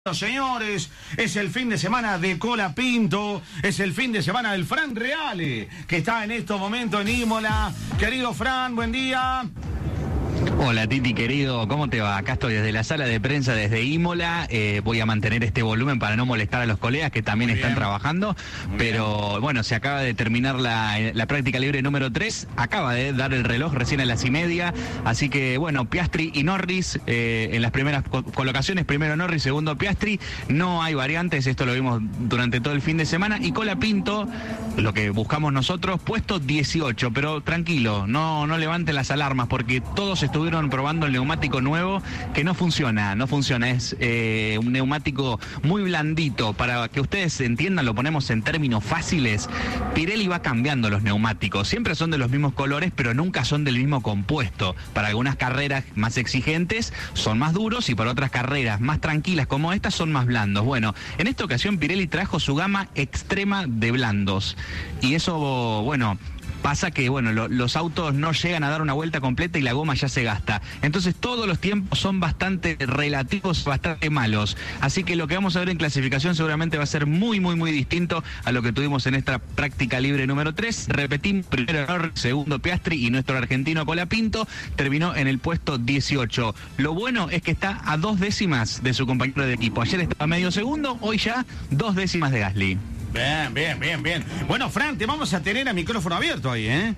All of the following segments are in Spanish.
Señores, es el fin de semana de Colapinto, es el fin de semana del Fran Reale, que está en estos momentos en Imola. Querido Fran, buen día. Hola Titi querido, ¿cómo te va? Acá estoy desde la sala de prensa desde Imola. Voy a mantener este volumen para no molestar a los colegas que también están trabajando. Pero bueno, se acaba de terminar la práctica libre número 3. Acaba de dar el reloj recién a las 1:30. Así que bueno, Piastri y Norris en las primeras colocaciones. Primero Norris, segundo Piastri. No hay variantes, esto lo vimos durante todo el fin de semana. Y Colapinto, lo que buscamos nosotros, puesto 18. Pero tranquilo, no levanten las alarmas porque todos estuvieron probando el neumático nuevo que no funciona, es un neumático muy blandito. Para que ustedes entiendan, lo ponemos en términos fáciles, Pirelli va cambiando los neumáticos, siempre son de los mismos colores, pero nunca son del mismo compuesto. Para algunas carreras más exigentes son más duros y para otras carreras más tranquilas como esta son más blandos. Bueno, en esta ocasión Pirelli trajo su gama extrema de blandos y eso, bueno, pasa que, bueno, los autos no llegan a dar una vuelta completa y la goma ya se gasta. Entonces todos los tiempos son bastante relativos, bastante malos. Así que lo que vamos a ver en clasificación seguramente va a ser muy distinto a lo que tuvimos en esta práctica libre número 3. Repetimos, primero Norris, segundo Piastri y nuestro argentino Colapinto terminó en el puesto 18. Lo bueno es que está a 2 décimas de su compañero de equipo. Ayer estaba medio segundo, hoy ya 2 décimas de Gasly. Bien. Bueno, Fran, te vamos a tener a micrófono abierto ahí, ¿eh?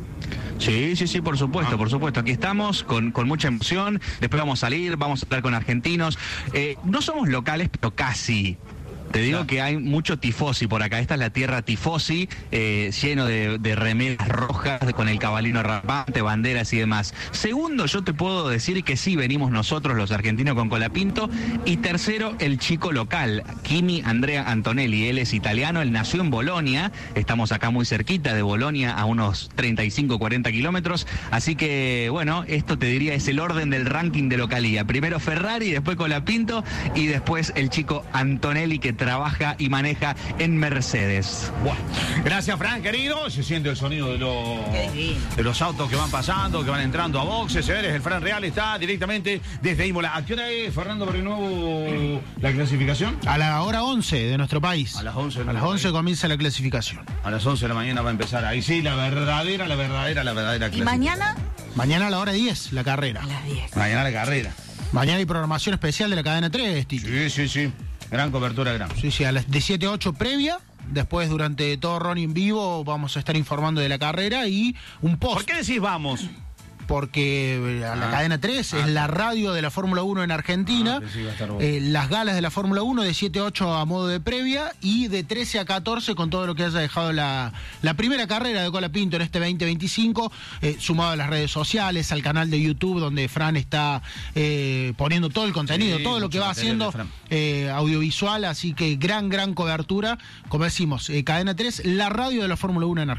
Sí, por supuesto. Aquí estamos con mucha emoción. Después vamos a salir, vamos a hablar con argentinos. No somos locales, pero casi. Te digo que hay mucho tifosi por acá. Esta es la tierra tifosi, lleno de remeras rojas, con el cabalino rampante, banderas y demás. Segundo, yo te puedo decir que sí, venimos nosotros, los argentinos, con Colapinto. Y tercero, el chico local, Kimi Andrea Antonelli. Él es italiano, él nació en Bolonia. Estamos acá muy cerquita de Bolonia, a unos 35-40 kilómetros. Así que, bueno, esto te diría es el orden del ranking de localía. Primero Ferrari, después Colapinto y después el chico Antonelli, que trabaja y maneja en Mercedes. Bueno, gracias, Fran, querido. Se siente el sonido de los autos que van pasando, que van entrando a boxes. Señores, el Fran Reale está directamente desde Imola. ¿A qué hora es, Fernando, por de nuevo la clasificación? A la hora 11 de nuestro país. A las 11. A las 11 comienza la clasificación. A las 11 de la mañana va a empezar. Ahí sí, la verdadera clasificación. ¿Y mañana? Mañana a la hora 10, la carrera. A las 10. Mañana la carrera. Mañana hay programación especial de la cadena 3, Tito. Sí. Gran cobertura, gran. Sí, a las 17:08 previa. Después, durante todo Ronnie en vivo, vamos a estar informando de la carrera y un post. ¿Por qué decís vamos? Porque la cadena 3 es la radio de la Fórmula 1 en Argentina. Las galas de la Fórmula 1 de 7 a 8 a modo de previa y de 13 a 14 con todo lo que haya dejado la primera carrera de Colapinto en este 2025, sumado a las redes sociales, al canal de YouTube donde Fran está poniendo todo el contenido, todo lo que va haciendo audiovisual, así que gran cobertura, como decimos, cadena 3, la radio de la Fórmula 1 en Argentina.